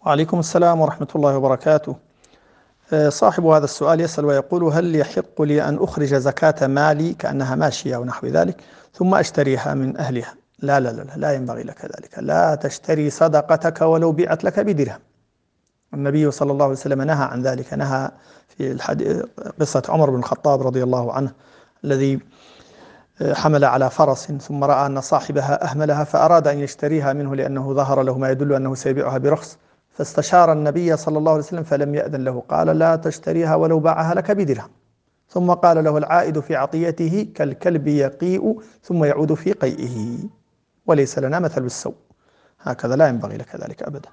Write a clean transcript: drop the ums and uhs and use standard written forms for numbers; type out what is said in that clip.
وعليكم السلام ورحمة الله وبركاته. صاحب هذا السؤال يسأل ويقول: هل يحق لي أن أخرج زكاة مالي كأنها ماشية أو نحو ذلك ثم أشتريها من أهلها؟ لا لا لا لا، لا ينبغي لك ذلك. لا تشتري صدقتك ولو بيعت لك بدرهم. النبي صلى الله عليه وسلم نهى عن ذلك. نهى في قصة عمر بن الخطاب رضي الله عنه، الذي حمل على فرس ثم رأى أن صاحبها أهملها فأراد أن يشتريها منه لأنه ظهر له ما يدل أنه سيبيعها برخص، فاستشار النبي صلى الله عليه وسلم فلم يأذن له، قال: لا تشتريها ولو باعها لك بدرهم. ثم قال له: العائد في عطيته كالكلب يقيء ثم يعود في قيئه، وليس لنا مثل السوء. هكذا لا ينبغي لك ذلك أبدا.